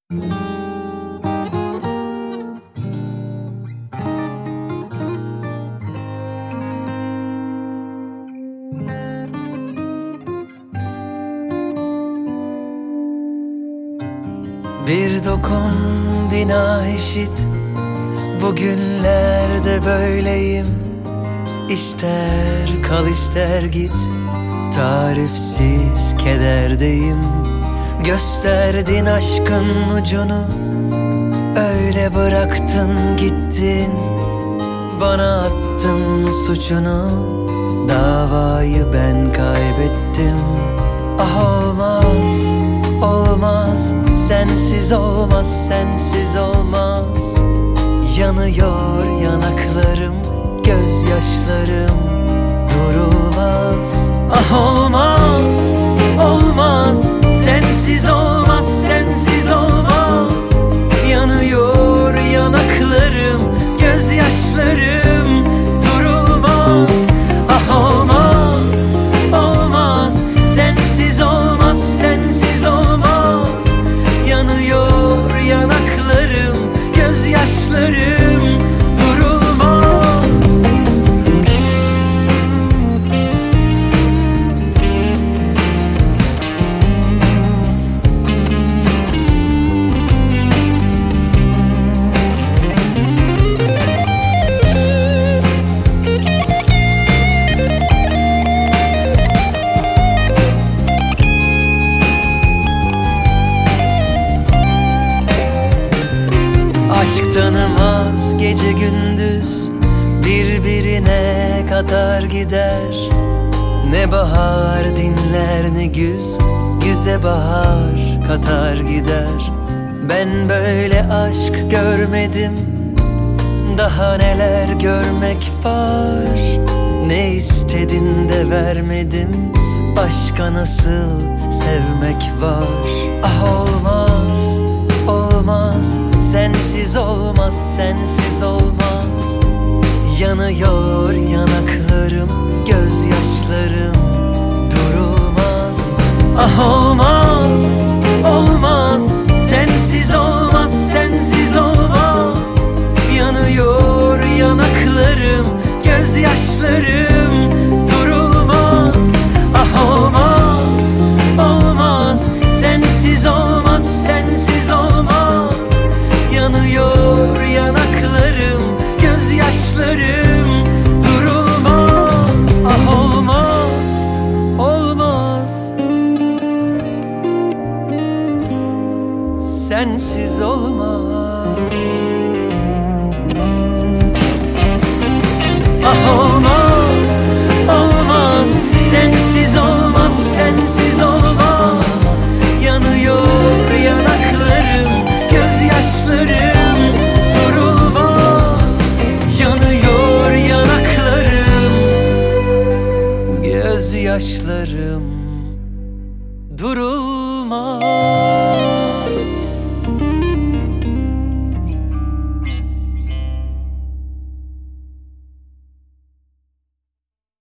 Bir dokun bina eşit, bugünlerde böyleyim. İster kal ister git, tarifsiz kederdeyim. Gösterdin aşkın ucunu, öyle bıraktın gittin. Bana attın suçunu, davayı ben kaybettim. Ah olmaz, olmaz, sensiz olmaz, sensiz olmaz. Yanıyor yanaklarım, gözyaşlarım durulmaz. Ah olmaz, olmaz, sensiz olmaz, sensiz olmaz. Yanıyor yanaklarım, gözyaşlarım durulmaz. Ah olmaz, olmaz, sensiz olmaz, sensiz olmaz. Yanıyor yanaklarım, gözyaşlarım durulmaz. Aşk tanımaz gece gündüz, birbirine katar gider. Ne bahar dinler ne güz, güze bahar katar gider. Ben böyle aşk görmedim, daha neler görmek var. Ne istedin de vermedim, başka nasıl sevmek var. Ah olmaz, olmaz, sensiz olmaz, sensiz olmaz. Yanıyor yanaklarım, gözyaşlarım durulmaz. Ah olmaz, olmaz, sensiz olmaz, sensiz olmaz. Yanıyor yanaklarım, gözyaşlarım durulmaz. Ah olmaz, olmaz, sensiz olmaz, sensiz olmaz. Yanıyor yanaklarım, gözyaşlarım durulmaz. Ah olmaz, olmaz, sensiz olmaz. Ah olmaz, olmaz, sensiz olmaz, sensiz olmaz. Yanıyor yanaklarım, gözyaşlarım durulmaz. Yanıyor yanaklarım, gözyaşlarım